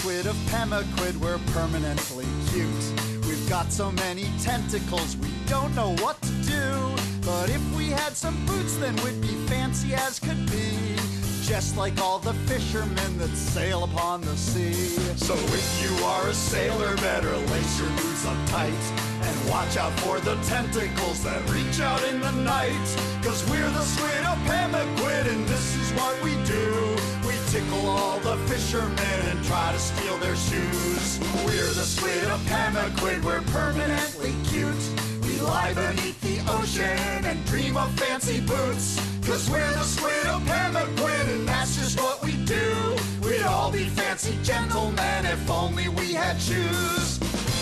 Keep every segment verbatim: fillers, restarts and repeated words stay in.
squid of Pemaquid, we're permanently cute. We've got so many tentacles, we don't know what to do. But if we had some boots, then we'd be fancy as could be. Just like all the fishermen that sail upon the sea. So if you are a sailor, better lace your boots up tight. And watch out for the tentacles that reach out in the night. Cause we're the squid of Pemaquid, and this is what we do. We tickle all the fishermen and try to steal their shoes. We're the squid of Pemaquid, we're permanently cute. We lie beneath the ocean and dream of fancy boots. Cause we're the squid of Pemaquid, and that's just what we do. We'd all be fancy gentlemen if only we had shoes.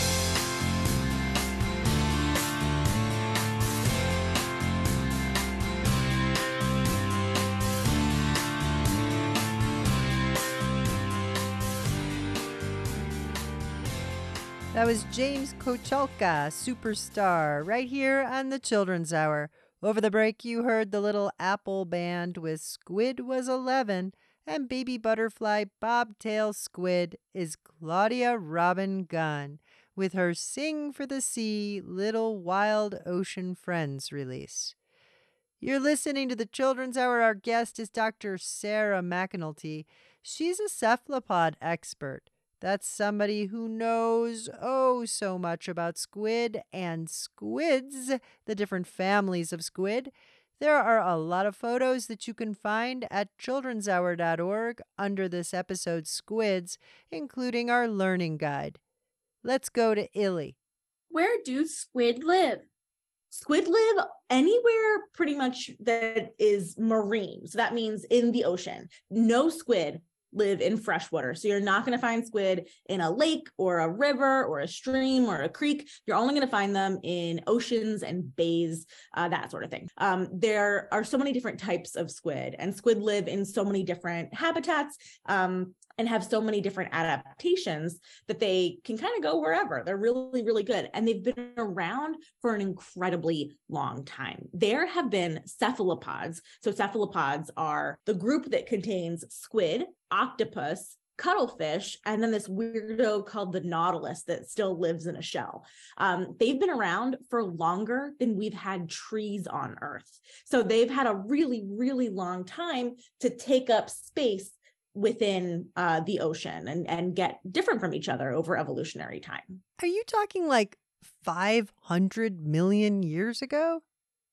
That was James Kochalka, Superstar, right here on the Children's Hour. Over the break, you heard the Little Apple Band with Squid Was eleven, and Baby Butterfly Bobtail Squid is Claudia Robin Gunn with her Sing for the Sea, Little Wild Ocean Friends release. You're listening to the Children's Hour. Our guest is Doctor Sarah McAnulty. She's a cephalopod expert. That's somebody who knows oh so much about squid and squids, the different families of squid. There are a lot of photos that you can find at children's hour dot org under this episode's squids, including our learning guide. Let's go to Illy. Where do squid live? Squid live anywhere pretty much that is marine. So that means in the ocean. No squid live in freshwater. So you're not going to find squid in a lake or a river or a stream or a creek. You're only going to find them in oceans and bays, uh, that sort of thing. Um, there are so many different types of squid, and squid live in so many different habitats um, and have so many different adaptations that they can kind of go wherever. They're really, really good. And they've been around for an incredibly long time. There have been cephalopods. So cephalopods are the group that contains squid, octopus, cuttlefish, and then this weirdo called the nautilus that still lives in a shell. Um, they've been around for longer than we've had trees on Earth. So they've had a really, really long time to take up space within uh, the ocean and, and get different from each other over evolutionary time. Are you talking like five hundred million years ago?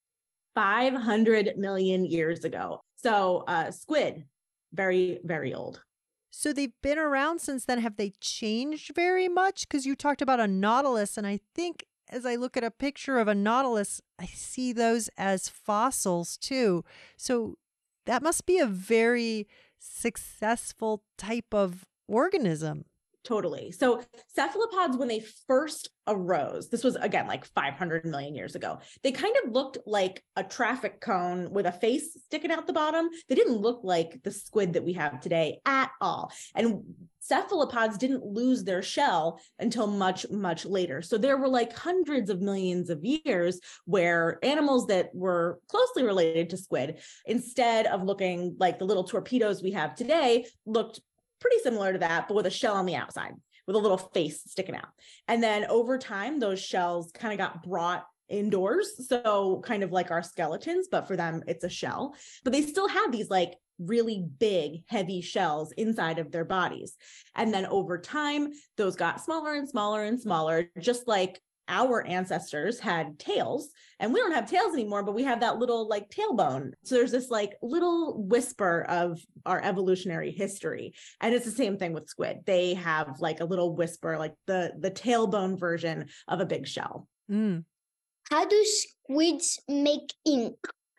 five hundred million years ago. So uh, squid, very, very old. So they've been around since then. Have they changed very much? Because you talked about a nautilus, and I think as I look at a picture of a nautilus, I see those as fossils too. So that must be a very successful type of organism. Totally. So cephalopods, when they first arose, this was, again, like five hundred million years ago, they kind of looked like a traffic cone with a face sticking out the bottom. They didn't look like the squid that we have today at all. And cephalopods didn't lose their shell until much, much later. So there were like hundreds of millions of years where animals that were closely related to squid, instead of looking like the little torpedoes we have today, looked pretty similar to that, but with a shell on the outside, with a little face sticking out. And then over time, those shells kind of got brought indoors. So kind of like our skeletons, but for them, it's a shell. But they still have these like really big, heavy shells inside of their bodies. And then over time, those got smaller and smaller and smaller, just like our ancestors had tails, and we don't have tails anymore, but we have that little like tailbone. So there's this like little whisper of our evolutionary history. And it's the same thing with squid. They have like a little whisper, like the, the tailbone version of a big shell. Mm. How do squids make ink?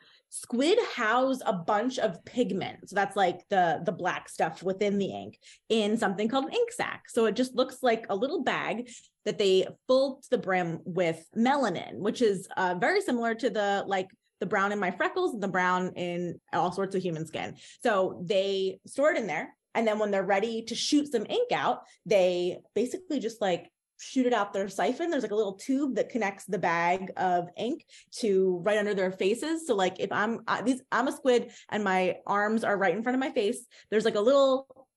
Squid house a bunch of pigment. So that's like the, the black stuff within the ink in something called an ink sac. So it just looks like a little bag that they fill to the brim with melanin, which is uh, very similar to the like the brown in my freckles and the brown in all sorts of human skin. So they store it in there. And then when they're ready to shoot some ink out, they basically just like shoot it out their siphon. There's like a little tube that connects the bag of ink to right under their faces. So like if I'm uh, these, I'm a squid and my arms are right in front of my face, there's like a little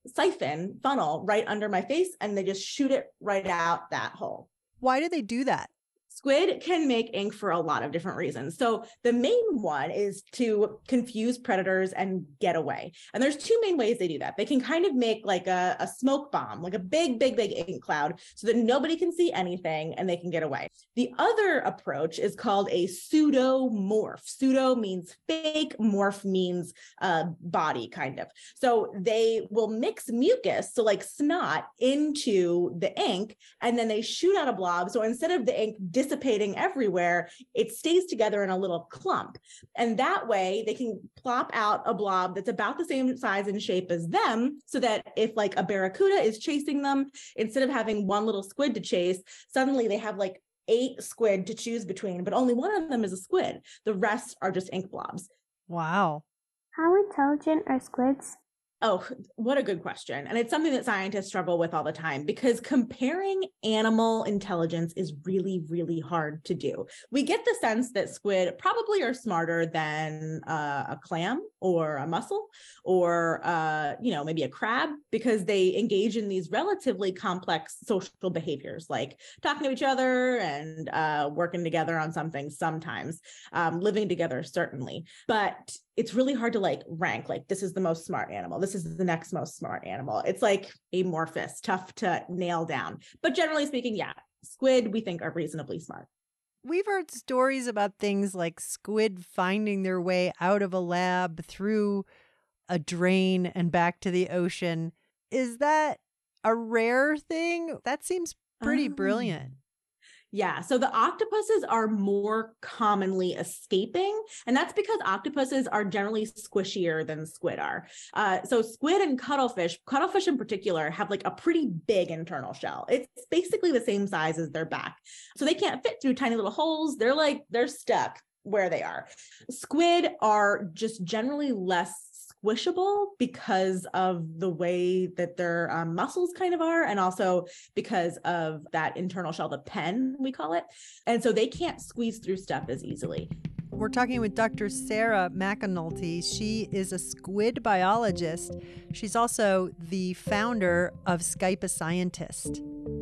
siphon funnel right under my face, and they just shoot it right out that hole. Why do they do that? Squid can make ink for a lot of different reasons. So the main one is to confuse predators and get away. And there's two main ways they do that. They can kind of make like a, a smoke bomb, like a big, big, big ink cloud so that nobody can see anything and they can get away. The other approach is called a pseudomorph. Pseudo means fake, morph means uh, body kind of. So they will mix mucus, so like snot, into the ink, and then they shoot out a blob. So instead of the ink dissipating everywhere, it stays together in a little clump. And that way they can plop out a blob that's about the same size and shape as them, so that if like a barracuda is chasing them, instead of having one little squid to chase, suddenly they have like eight squid to choose between, but only one of them is a squid. The rest are just ink blobs. Wow. How intelligent are squids? Oh, what a good question. And it's something that scientists struggle with all the time, because comparing animal intelligence is really, really hard to do. We get the sense that squid probably are smarter than uh, a clam or a mussel or, uh, you know, maybe a crab, because they engage in these relatively complex social behaviors, like talking to each other and uh, working together on something sometimes, um, living together, certainly. But it's really hard to like rank, like this is the most smart animal, this is the next most smart animal. It's like amorphous, tough to nail down. But generally speaking, yeah, squid we think are reasonably smart. We've heard stories about things like squid finding their way out of a lab through a drain and back to the ocean. Is that a rare thing? That seems pretty Um, brilliant. Yeah, so the octopuses are more commonly escaping, and that's because octopuses are generally squishier than squid are. Uh, so squid and cuttlefish, cuttlefish in particular, have like a pretty big internal shell. It's basically the same size as their back. So they can't fit through tiny little holes. They're like, they're stuck where they are. Squid are just generally less squishable because of the way that their um, muscles kind of are, and also because of that internal shell, the pen, we call it. And so they can't squeeze through stuff as easily. We're talking with Doctor Sarah McAnulty. She is a squid biologist. She's also the founder of Skype a Scientist.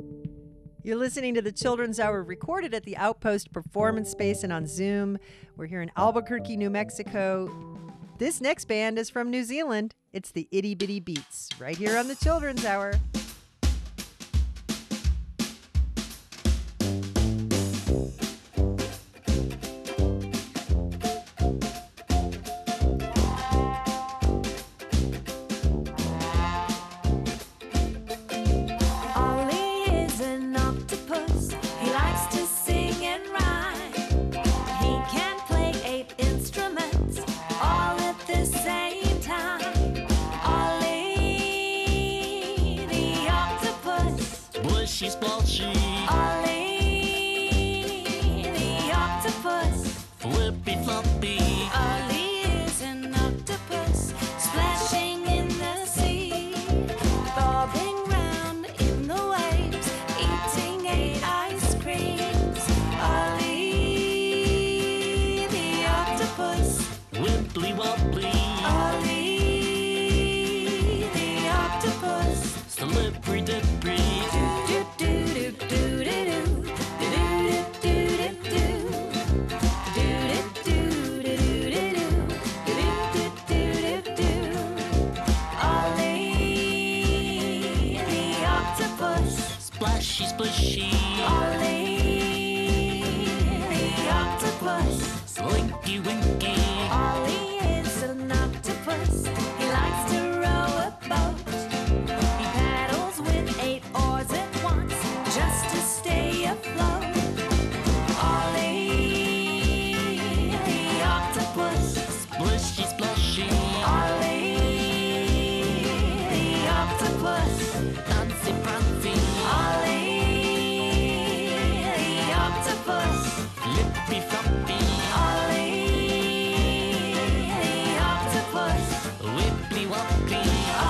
You're listening to the Children's Hour, recorded at the Outpost Performance Space and on Zoom. We're here in Albuquerque, New Mexico. This next band is from New Zealand. It's the Itty Bitty Beats, right here on the Children's Hour. She's splashy. Ollie, the octopus. Flippy floppy. Ollie is an octopus, splashing in the sea, bobbing round in the waves, eating eight ice creams. Ollie, the octopus. Wibbly wobbly. Ollie, the octopus. Slippery dippery. Splashy splishy. Ollie, the octopus. Slinky winky. Ollie is an octopus. He likes to row a boat. He paddles with eight oars at once just to stay afloat. Ollie, the octopus. Splishy splashy. Ollie, the octopus. Fancy prancy. Ollie, the octopus. Flippy floppy. Ollie, the octopus. Wibbly wobbly.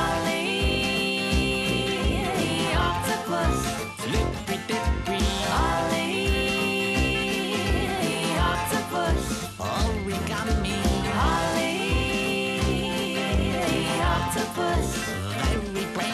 Ollie, the octopus. Slippery dippery. Ollie, the octopus. Origami. Ollie, the octopus. Very brave.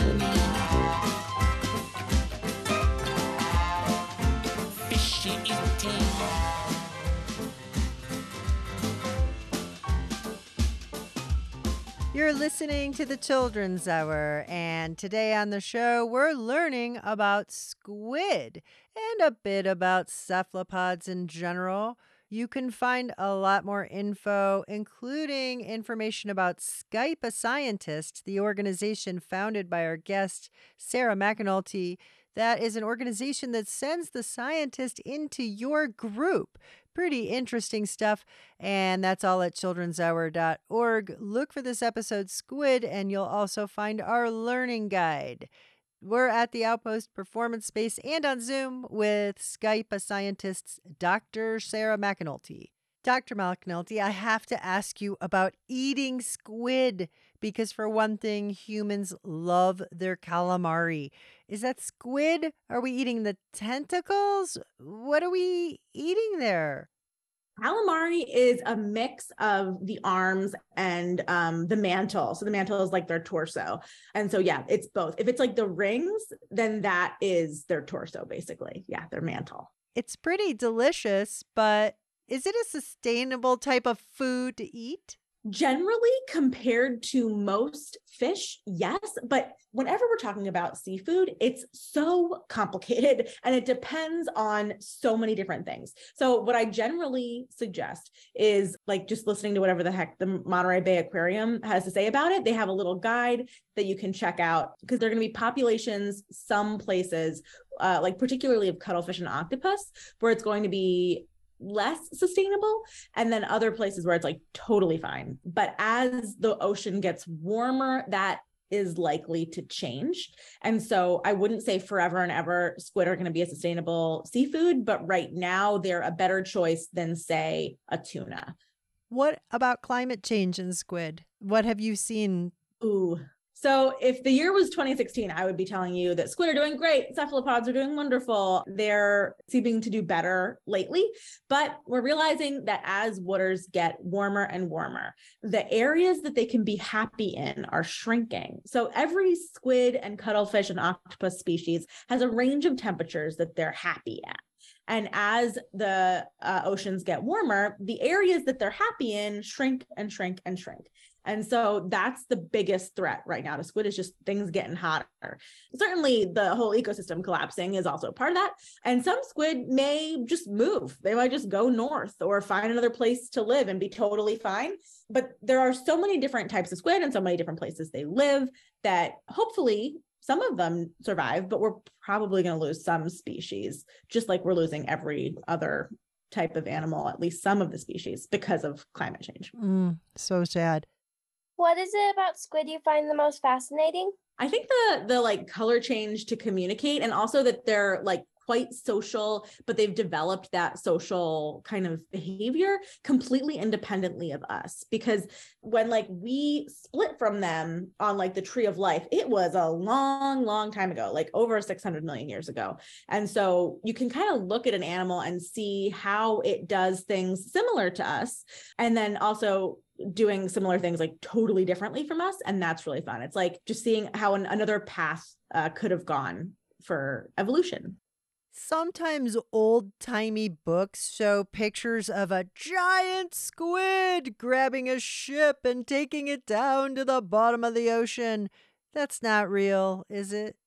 You're listening to the Children's Hour, and today on the show, we're learning about squid and a bit about cephalopods in general. You can find a lot more info, including information about Skype a Scientist, the organization founded by our guest, Sarah McAnulty. That is an organization that sends the scientist into your group. Pretty interesting stuff. And that's all at children's hour dot org. Look for this episode, Squid, and you'll also find our learning guide. We're at the Outpost Performance Space and on Zoom with Skype a Scientist's Doctor Sarah McAnulty. Doctor McAnulty, I have to ask you about eating squid because, for one thing, humans love their calamari. Is that squid? Are we eating the tentacles? What are we eating there? Calamari is a mix of the arms and um, the mantle. So the mantle is like their torso. And so, yeah, it's both. If it's like the rings, then that is their torso, basically. Yeah, their mantle. It's pretty delicious, but is it a sustainable type of food to eat? Generally, compared to most fish, yes. But whenever we're talking about seafood, it's so complicated and it depends on so many different things. So what I generally suggest is like just listening to whatever the heck the Monterey Bay Aquarium has to say about it. They have a little guide that you can check out because there are going to be populations, some places, uh, like particularly of cuttlefish and octopus, where it's going to be less sustainable, and then other places where it's like totally fine. But as the ocean gets warmer, that is likely to change. And so I wouldn't say forever and ever squid are going to be a sustainable seafood, but right now they're a better choice than, say, a tuna. What about climate change in squid? What have you seen? Ooh. So if the year was twenty sixteen, I would be telling you that squid are doing great. Cephalopods are doing wonderful. They're seeming to do better lately. But we're realizing that as waters get warmer and warmer, the areas that they can be happy in are shrinking. So every squid and cuttlefish and octopus species has a range of temperatures that they're happy at. And as the uh, oceans get warmer, the areas that they're happy in shrink and shrink and shrink. And so that's the biggest threat right now to squid, is just things getting hotter. Certainly the whole ecosystem collapsing is also part of that. And some squid may just move. They might just go north or find another place to live and be totally fine. But there are so many different types of squid and so many different places they live that hopefully some of them survive, but we're probably going to lose some species, just like we're losing every other type of animal, at least some of the species, because of climate change. Mm, so sad. What is it about squid you find the most fascinating? I think the the like color change to communicate, and also that they're like quite social, but they've developed that social kind of behavior completely independently of us. Because when like we split from them on like the tree of life, it was a long, long time ago, like over six hundred million years ago. And so you can kind of look at an animal and see how it does things similar to us, and then also doing similar things like totally differently from us. And that's really fun. It's like just seeing how an, another path uh, could have gone for evolution. Sometimes old-timey books show pictures of a giant squid grabbing a ship and taking it down to the bottom of the ocean. That's not real, is it?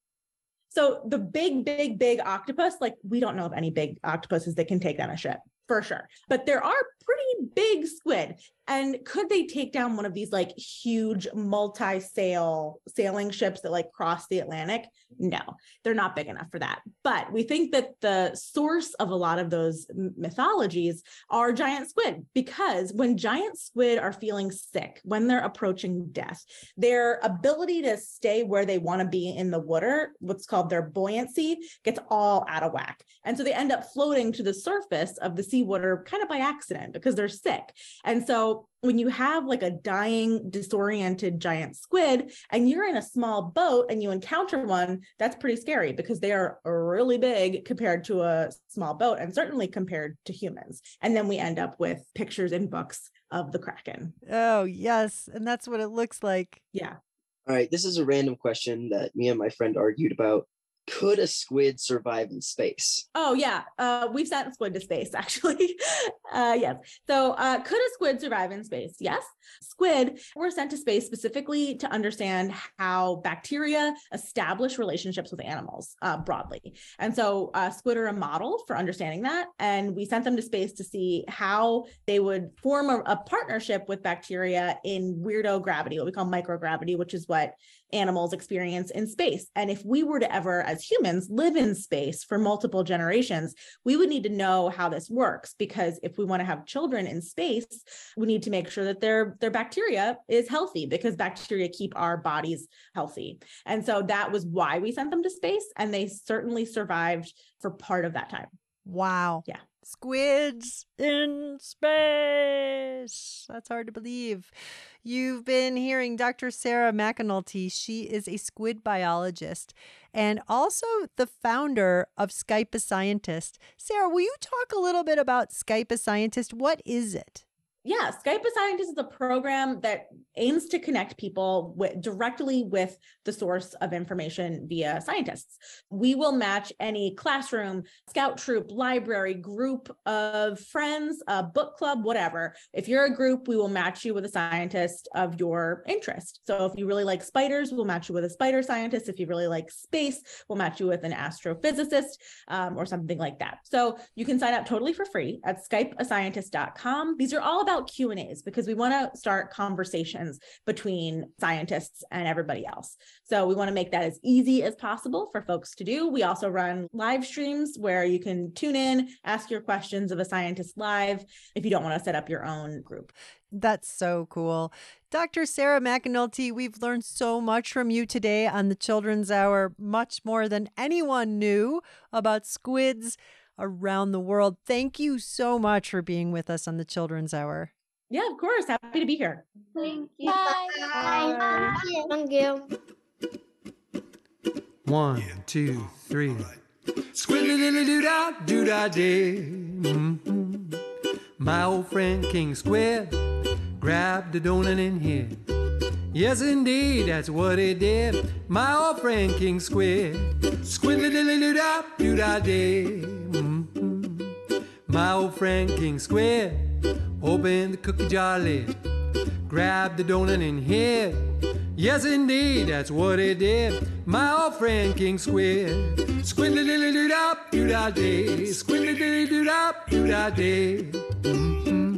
So the big, big, big octopus, like we don't know of any big octopuses that can take down a ship, for sure. But there are pretty big squid. And could they take down one of these like huge multi-sail sailing ships that like cross the Atlantic? No, they're not big enough for that. But we think that the source of a lot of those mythologies are giant squid, because when giant squid are feeling sick, when they're approaching death, their ability to stay where they want to be in the water, what's called their buoyancy, gets all out of whack. And so they end up floating to the surface of the seawater kind of by accident because they're sick. And so when you have like a dying, disoriented giant squid and you're in a small boat and you encounter one, that's pretty scary because they are really big compared to a small boat, and certainly compared to humans. And then we end up with pictures in books of the Kraken. Oh, yes. And that's what it looks like. Yeah. All right. This is a random question that me and my friend argued about. could a squid survive in space? Oh yeah, uh, we've sent squid to space actually. uh, yes. So uh, could a squid survive in space? Yes. Squid were sent to space specifically to understand how bacteria establish relationships with animals uh, broadly. And so uh, squid are a model for understanding that. And we sent them to space to see how they would form a, a partnership with bacteria in weirdo gravity, what we call microgravity, which is what animals experience in space. And if we were to ever, as humans, live in space for multiple generations, we would need to know how this works, because if we want to have children in space, we need to make sure that their, their bacteria is healthy, because bacteria keep our bodies healthy. And so that was why we sent them to space, and they certainly survived for part of that time. Wow. Yeah. Squids in space. That's hard to believe. You've been hearing Doctor Sarah McAnulty. She is a squid biologist and also the founder of Skype a Scientist. Sarah, will you talk a little bit about Skype a Scientist? What is it? Yeah, Skype a Scientist is a program that aims to connect people with, directly with the source of information via scientists. We will match any classroom, scout troop, library, group of friends, a book club, whatever. If you're a group, we will match you with a scientist of your interest. So if you really like spiders, we'll match you with a spider scientist. If you really like space, we'll match you with an astrophysicist um, or something like that. So you can sign up totally for free at skype a scientist dot com. These are all about Q and A's because we want to start conversations between scientists and everybody else. So we want to make that as easy as possible for folks to do. We also run live streams where you can tune in, ask your questions of a scientist live if you don't want to set up your own group. That's so cool. Doctor Sarah McAnulty, we've learned so much from you today on the Children's Hour, much more than anyone knew about squids around the world. Thank you so much for being with us on the Children's Hour. Yeah, of course. Happy to be here. Thank you. Bye. Thank you. One, two, three. Squid-a-doo-dah-doo-dah-day. Mm-hmm. My old friend King Squid grabbed a donut in here. Yes, indeed, that's what he did. My old friend King Squid. Squid-a-doo-dah-doo-dah-day. Mm-hmm. My old friend King Squid opened the cookie jar lid, grabbed the donut and hid. Yes, indeed, that's what he did. My old friend King Squid. Squid-a-doo-dah-doo-dah-day. Squid-a-doo-dah-doo-dah-day. Mm-hmm.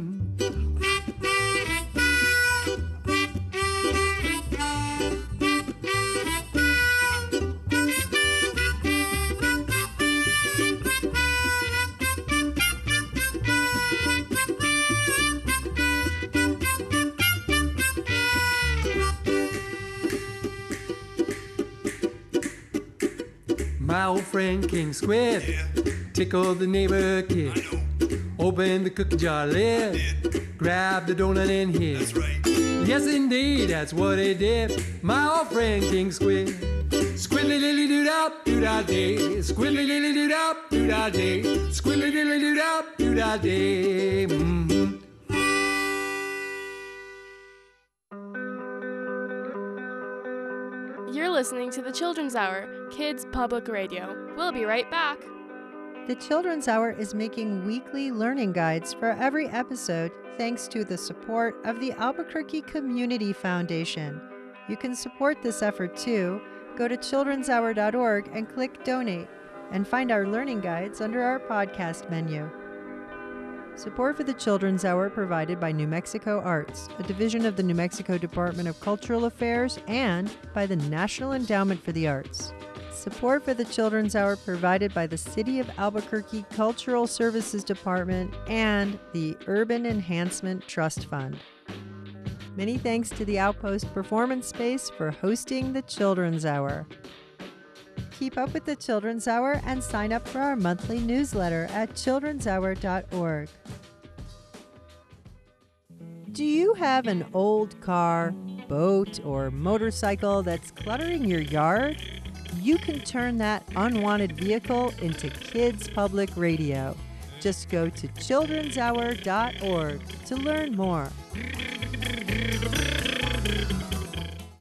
My old friend King Squid tickled the neighbor kid. Opened the cookie jar lid, grabbed the donut and hid. Yes, indeed, that's what he did. My old friend King Squid. Squiddly-dilly-doo-dah-doo-dah-day. Squiddly-dilly-doo-dah-doo-dah-day. Squiddly-dilly-doo-dah-doo-dah-day. Mm-hmm. You're listening to the Children's Hour, Kids Public Radio. We'll be right back. The Children's Hour is making weekly learning guides for every episode thanks to the support of the Albuquerque Community Foundation. You can support this effort too. Go to children's hour dot org and click Donate, and find our learning guides under our podcast menu. Support for the Children's Hour provided by New Mexico Arts, a division of the New Mexico Department of Cultural Affairs, and by the National Endowment for the Arts. Support for the Children's Hour provided by the City of Albuquerque Cultural Services Department and the Urban Enhancement Trust Fund. Many thanks to the Outpost Performance Space for hosting the Children's Hour. Keep up with the Children's Hour and sign up for our monthly newsletter at children's hour dot org. Do you have an old car, boat, or motorcycle that's cluttering your yard? You can turn that unwanted vehicle into Kids Public Radio. Just go to children's hour dot org to learn more.